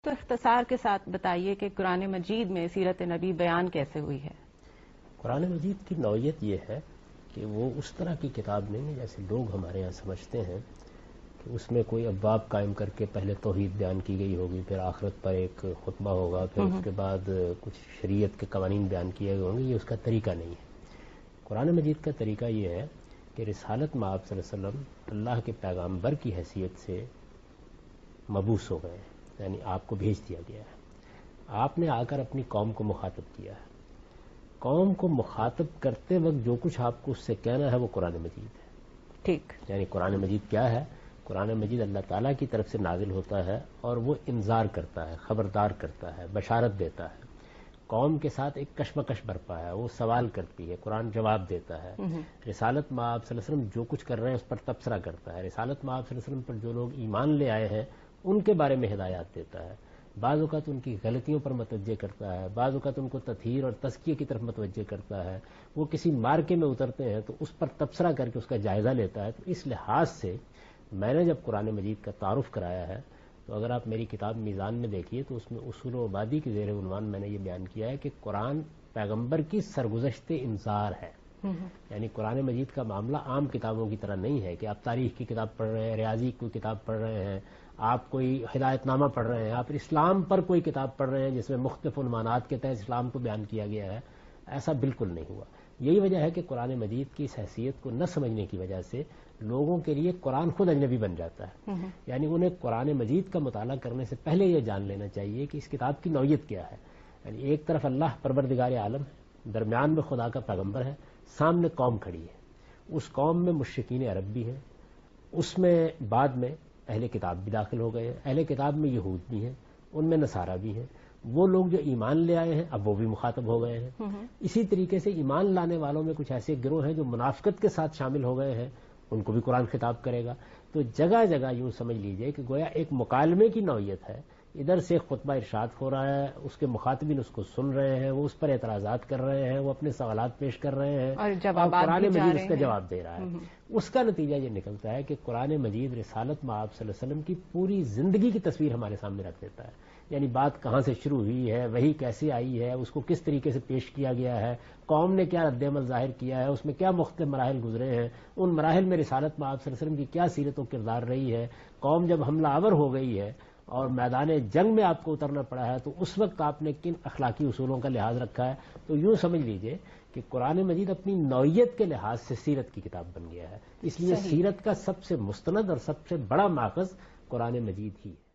تو اختصار کے ساتھ بتائیے کہ قرآن مجید میں سیرت نبی بیان کیسے ہوئی ہے؟ قرآن مجید کی نوعیت یہ ہے کہ وہ اس طرح کی کتاب نہیں ہے جیسے لوگ ہمارے یہاں سمجھتے ہیں کہ اس میں کوئی ابواب قائم کر کے پہلے توحید بیان کی گئی ہوگی، پھر آخرت پر ایک خطبہ ہوگا، پھر اس کے بعد کچھ شریعت کے قوانین بیان کیے گئے ہوں گے۔ یہ اس کا طریقہ نہیں ہے۔ قرآن مجید کا طریقہ یہ ہے کہ رسالت میں آپ صلی اللہ علیہ وسلم اللہ کے پیغامبر کی حیثیت سے مبعوث ہو گئے ہیں، یعنی آپ کو بھیج دیا گیا ہے۔ آپ نے آ کر اپنی قوم کو مخاطب کیا ہے۔ قوم کو مخاطب کرتے وقت جو کچھ آپ کو اس سے کہنا ہے وہ قرآن مجید ہے۔ ٹھیک، یعنی قرآن مجید کیا ہے؟ قرآن مجید اللہ تعالیٰ کی طرف سے نازل ہوتا ہے اور وہ انذار کرتا ہے، خبردار کرتا ہے، بشارت دیتا ہے۔ قوم کے ساتھ ایک کشمکش برپا ہے، وہ سوال کرتی ہے، قرآن جواب دیتا ہے۔ رسالت میں آپ صلی اللہ علیہ وسلم جو کچھ کر رہے ہیں اس پر تبصرہ کرتا ہے۔ رسالت میں آپ صلی اللہ علیہ وسلم پر جو لوگ ایمان لے آئے ہیں ان کے بارے میں ہدایات دیتا ہے۔ بعض اوقات ان کی غلطیوں پر متوجہ کرتا ہے، بعض اوقات ان کو تطہیر اور تزکیہ کی طرف متوجہ کرتا ہے۔ وہ کسی مارکے میں اترتے ہیں تو اس پر تبصرہ کر کے اس کا جائزہ لیتا ہے۔ تو اس لحاظ سے میں نے جب قرآن مجید کا تعارف کرایا ہے تو اگر آپ میری کتاب میزان میں دیکھیے تو اس میں اصول و آبادی کے زیر عنوان میں نے یہ بیان کیا ہے کہ قرآن پیغمبر کی سرگزشت انذار ہے۔ یعنی قرآن مجید کا معاملہ عام کتابوں کی طرح نہیں ہے کہ آپ تاریخ کی کتاب پڑھ رہے ہیں، ریاضی کی کتاب پڑھ رہے ہیں، آپ کوئی ہدایت نامہ پڑھ رہے ہیں، آپ اسلام پر کوئی کتاب پڑھ رہے ہیں جس میں مختلف عنوانات کے تحت اسلام کو بیان کیا گیا ہے۔ ایسا بالکل نہیں ہوا۔ یہی وجہ ہے کہ قرآن مجید کی اس حیثیت کو نہ سمجھنے کی وجہ سے لوگوں کے لیے قرآن خود اجنبی بن جاتا ہے۔ یعنی انہیں قرآن مجید کا مطالعہ کرنے سے پہلے یہ جان لینا چاہیے کہ اس کتاب کی نوعیت کیا ہے۔ یعنی ایک طرف اللہ پروردگار عالم ہے، درمیان میں خدا کا پیغمبر ہے، سامنے قوم کھڑی ہے، اس قوم میں مشرکین عرب بھی ہیں، اس میں بعد میں اہل کتاب بھی داخل ہو گئے ہیں، اہل کتاب میں یہود بھی ہیں، ان میں نصارہ بھی ہیں، وہ لوگ جو ایمان لے آئے ہیں اب وہ بھی مخاطب ہو گئے ہیں۔ اسی طریقے سے ایمان لانے والوں میں کچھ ایسے گروہ ہیں جو منافقت کے ساتھ شامل ہو گئے ہیں، ان کو بھی قرآن خطاب کرے گا۔ تو جگہ جگہ یوں سمجھ لیجئے کہ گویا ایک مکالمے کی نوعیت ہے۔ ادھر سے خطبہ ارشاد ہو رہا ہے، اس کے مخاطبین اس کو سن رہے ہیں، وہ اس پر اعتراضات کر رہے ہیں، وہ اپنے سوالات پیش کر رہے ہیں اور قرآن مجید اس کا جواب دے رہا ہے۔ اس کا نتیجہ یہ نکلتا ہے کہ قرآن مجید رسالت میں آپ صلی اللہ علیہ وسلم کی پوری زندگی کی تصویر ہمارے سامنے رکھ دیتا ہے۔ یعنی بات کہاں سے شروع ہوئی ہے، وہی کیسے آئی ہے، اس کو کس طریقے سے پیش کیا گیا ہے، قوم نے کیا رد عمل ظاہر کیا ہے، اس میں کیا مختلف مراحل گزرے ہیں، ان مراحل میں رسالت میں آپ صلی اللہ علیہ وسلم کی کیا سیرت و کردار رہی ہے، قوم جب حملہ آور ہو گئی ہے اور میدان جنگ میں آپ کو اترنا پڑا ہے تو اس وقت آپ نے کن اخلاقی اصولوں کا لحاظ رکھا ہے۔ تو یوں سمجھ لیجئے کہ قرآن مجید اپنی نوعیت کے لحاظ سے سیرت کی کتاب بن گیا ہے، اس لیے سیرت کا سب سے مستند اور سب سے بڑا ماخذ قرآن مجید ہی ہے۔